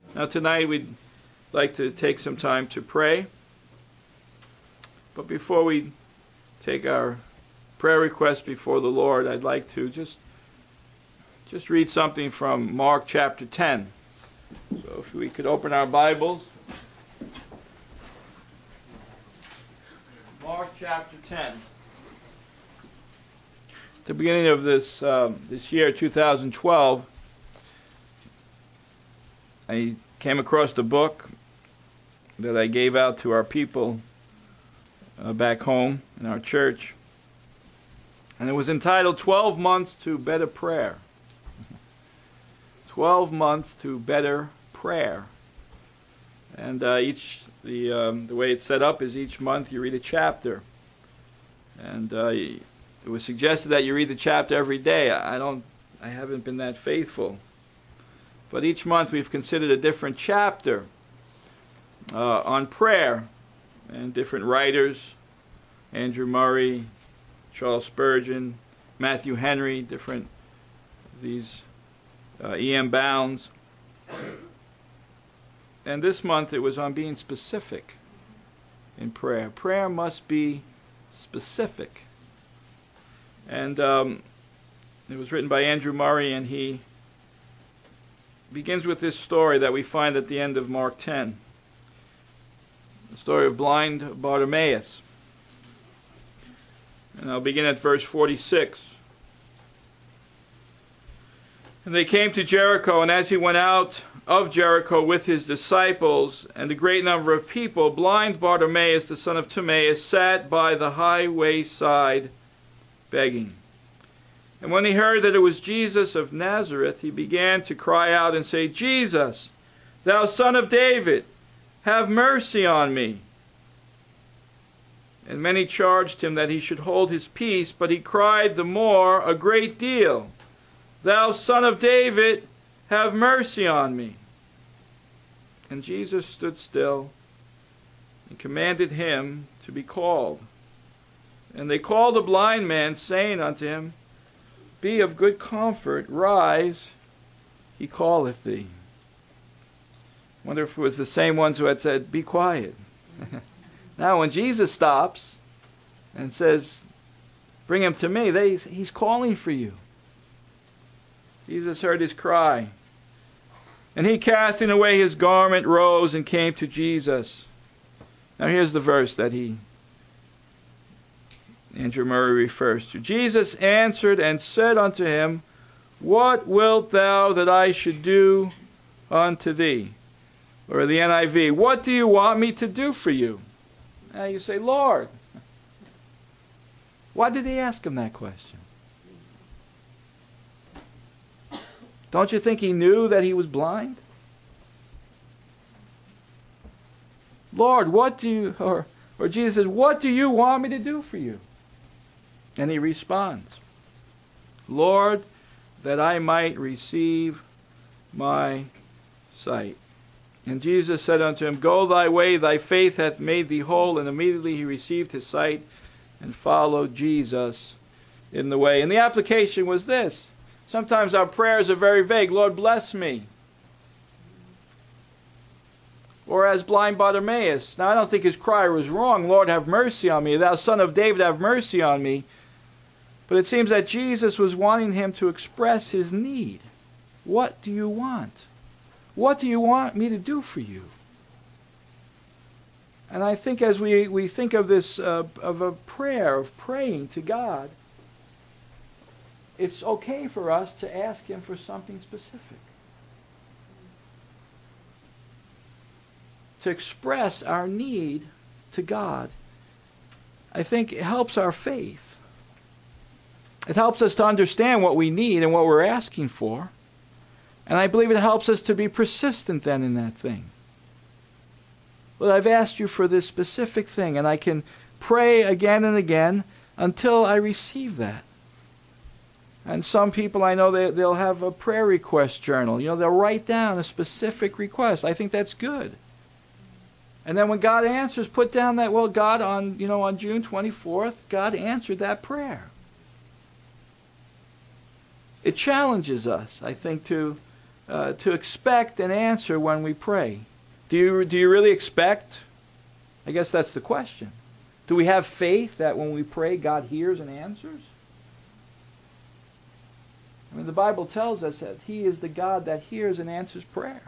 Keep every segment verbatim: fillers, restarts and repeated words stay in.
Now tonight we'd like to take some time to pray. But before we take our prayer request before the Lord, I'd like to just just read something from Mark chapter ten. So if we could open our Bibles. Mark chapter ten. At the beginning of this um, this year, two thousand twelve, I came across the book that I gave out to our people uh, back home in our church. And it was entitled twelve months to Better Prayer. twelve months to Better Prayer. And uh, each, the, um, the way it's set up is each month you read a chapter. And uh, it was suggested that you read the chapter every day. I don't, I haven't been that faithful. But each month we've considered a different chapter uh, on prayer, and different writers, Andrew Murray, Charles Spurgeon, Matthew Henry, different these uh, E M Bounds. And this month it was on being specific in prayer. Prayer must be specific. And um, it was written by Andrew Murray, and he begins with this story that we find at the end of Mark ten. The story of blind Bartimaeus. And I'll begin at verse forty-six. And they came to Jericho, and as he went out of Jericho with his disciples and a great number of people, blind Bartimaeus, the son of Timaeus, sat by the highway side begging. And when he heard that it was Jesus of Nazareth, he began to cry out and say, Jesus, thou son of David, have mercy on me. And many charged him that he should hold his peace, but he cried the more a great deal, Thou son of David, have mercy on me. And Jesus stood still and commanded him to be called. And they called the blind man, saying unto him, Be of good comfort, rise, he calleth thee. Wonder if it was the same ones who had said, Be quiet. Now when Jesus stops and says, Bring him to me, they, he's calling for you. Jesus heard his cry. And he, casting away his garment, rose and came to Jesus. Now here's the verse that he, Andrew Murray refers to. Jesus answered and said unto him, What wilt thou that I should do unto thee? Or the N I V, What do you want me to do for you? Now you say, Lord. Why did he ask him that question? Don't you think he knew that he was blind? Lord, what do you, or, or Jesus says, What do you want me to do for you? And he responds, Lord, that I might receive my sight. And Jesus said unto him, Go thy way, thy faith hath made thee whole. And immediately he received his sight and followed Jesus in the way. And the application was this. Sometimes our prayers are very vague. Lord, bless me. Or as blind Bartimaeus. Now I don't think his cry was wrong. Lord, have mercy on me. Thou son of David, have mercy on me. But it seems that Jesus was wanting him to express his need. What do you want? What do you want me to do for you? And I think as we, we think of this, uh, of a prayer, of praying to God, it's okay for us to ask him for something specific. To express our need to God, I think it helps our faith. It helps us to understand what we need and what we're asking for. And I believe it helps us to be persistent then in that thing. Well, I've asked you for this specific thing, and I can pray again and again until I receive that. And some people I know, they, they'll have a prayer request journal. You know, they'll write down a specific request. I think that's good. And then when God answers, put down that, well, God, on, you know, on June twenty-fourth, God answered that prayer. It challenges us, I think, to uh, to expect an answer when we pray. Do you, do you really expect? I guess that's the question. Do we have faith that when we pray, God hears and answers? I mean, the Bible tells us that He is the God that hears and answers prayer.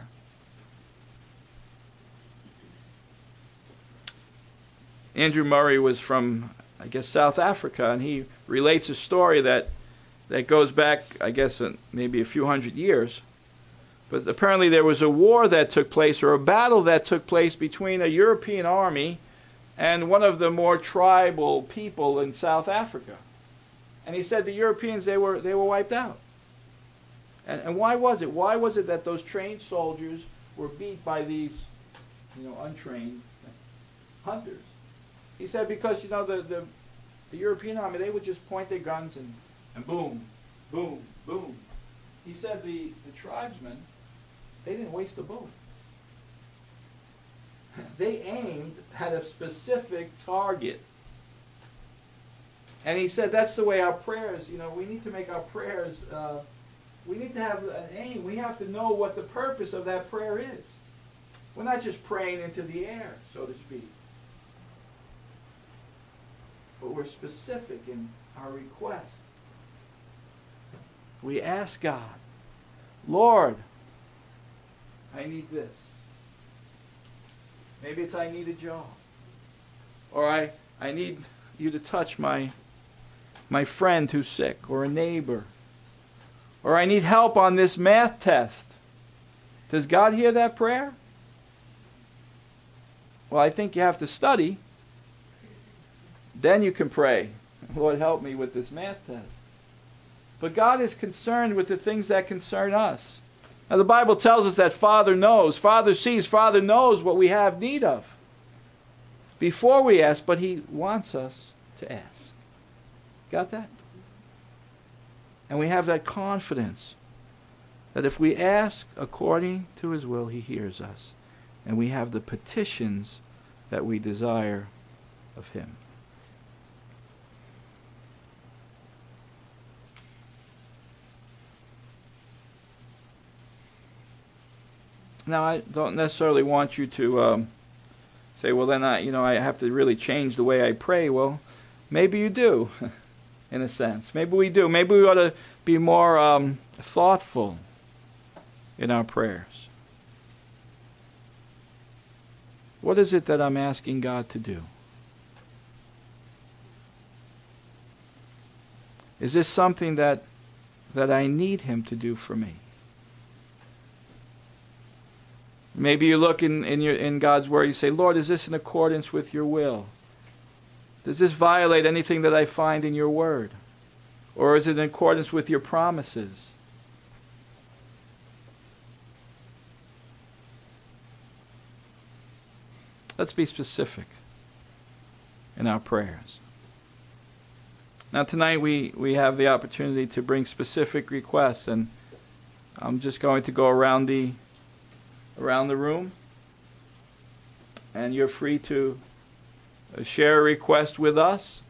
Andrew Murray was from, I guess, South Africa, and he relates a story that, that goes back, I guess, uh, maybe a few hundred years. But apparently there was a war that took place, or a battle that took place between a European army and one of the more tribal people in South Africa. And he said the Europeans, they were, they were wiped out. And, and why was it? Why was it that those trained soldiers were beat by these, you know, untrained hunters? He said because, you know, the, the, the European army, they would just point their guns and, and boom, boom, boom. He said the, the tribesmen, they didn't waste a bullet. They aimed at a specific target. And he said that's the way our prayers, you know, we need to make our prayers, uh, we need to have an aim. We have to know what the purpose of that prayer is. We're not just praying into the air, so to speak. But we're specific in our request. We ask God, Lord, I need this. Maybe it's I need a job. Or I, I need you to touch my, my friend who's sick, or a neighbor. Or I need help on this math test. Does God hear that prayer? Well, I think you have to study. Then you can pray, Lord, help me with this math test. But God is concerned with the things that concern us. Now, the Bible tells us that Father knows, Father sees, Father knows what we have need of before we ask, but He wants us to ask. Got that? And we have that confidence that if we ask according to His will, He hears us. And we have the petitions that we desire of Him. Now, I don't necessarily want you to um, say, well, then I, you know, I have to really change the way I pray. Well, maybe you do, in a sense. Maybe we do. Maybe we ought to be more um, thoughtful in our prayers. What is it that I'm asking God to do? Is this something that that I need Him to do for me? Maybe you look in, in, your, in God's Word, you say, Lord, is this in accordance with your will? Does this violate anything that I find in your Word? Or is it in accordance with your promises? Let's be specific in our prayers. Now tonight we, we have the opportunity to bring specific requests, and I'm just going to go around the around the room, and you're free to share a request with us.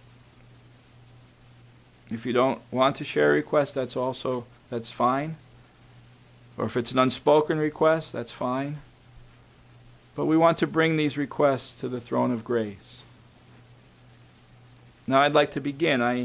If you don't want to share a request, that's also that's fine. Or if it's an unspoken request, that's fine. But we want to bring these requests to the throne of grace. Now I'd like to begin. I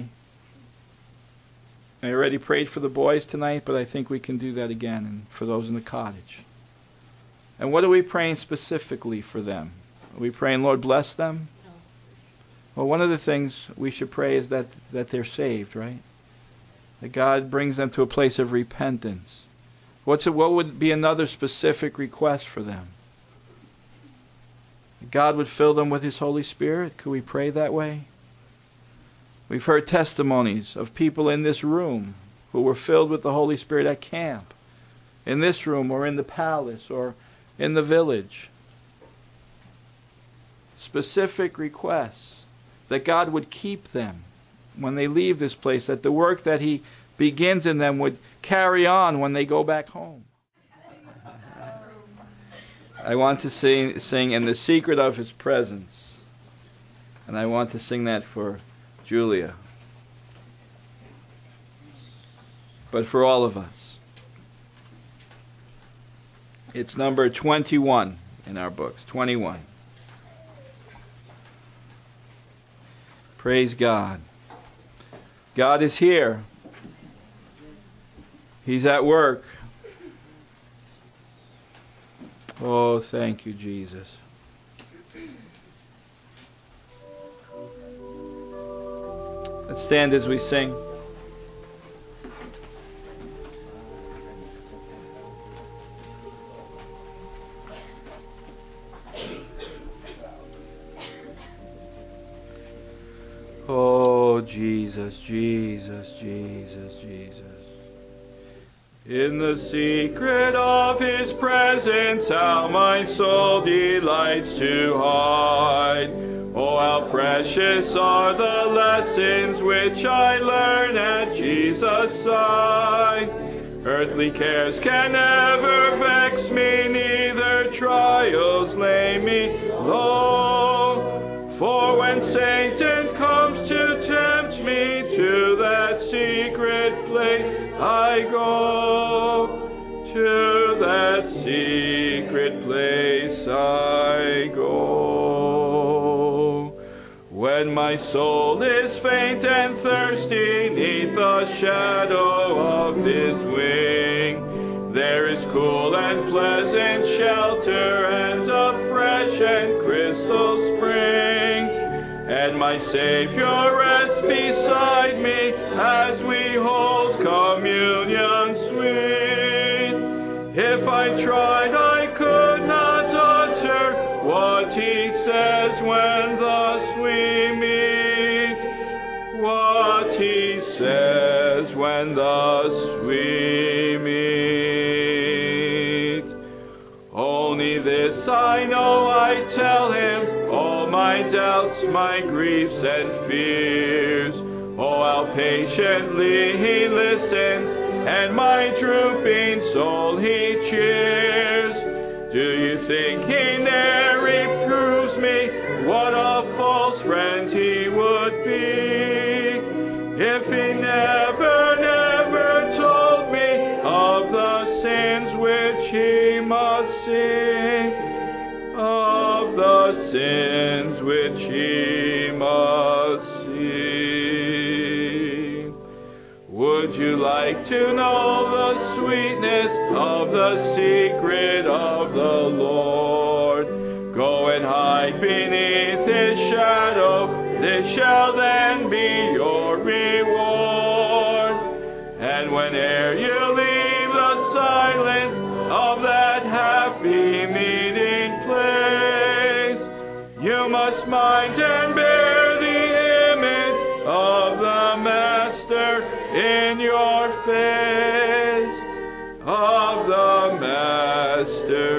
I already prayed for the boys tonight, but I think we can do that again, and for those in the cottage. And what are we praying specifically for them? Are we praying, Lord, bless them? No. Well, one of the things we should pray is that, that they're saved, right? That God brings them to a place of repentance. What's it, what would be another specific request for them? That God would fill them with His Holy Spirit? Could we pray that way? We've heard testimonies of people in this room who were filled with the Holy Spirit at camp, in this room or in the palace or in the village. Specific requests that God would keep them when they leave this place, that the work that He begins in them would carry on when they go back home. I want to sing, sing In the Secret of His Presence, and I want to sing that for Julia, but for all of us. It's number twenty-one in our books. twenty-one. Praise God. God is here. He's at work. Oh, thank you, Jesus. Let's stand as we sing. Oh, Jesus, Jesus, Jesus, Jesus. In the secret of His presence, how my soul delights to hide. Oh, how precious are the lessons which I learn at Jesus' side. Earthly cares can never vex me, neither trials lay me low. For when Satan comes to tempt me, to that secret place I go. To that secret place I go. When my soul is faint and thirsty, neath the shadow of His wing, there is cool and pleasant shelter, and a fresh and crystal spring. And my Savior rests beside me as we hold communion sweet. If I tried, I could not utter what He says when thus we meet. What He says when thus we meet. Only this I know, I tell Him, all my doubts, my griefs and fears. Oh, how patiently He listens, and my drooping soul He cheers. Do you think He ne'er reproves me? What a false friend He would be, if He never, never told me of the sins which He must see. Of the sins which He must see. Would you like to know the sweetness of the secret of the Lord? Go and hide beneath His shadow, this shall then be your reward. And whene'er you leave the silence of that happy meeting place, you must mind and bear the image of the Master in your face, of the Master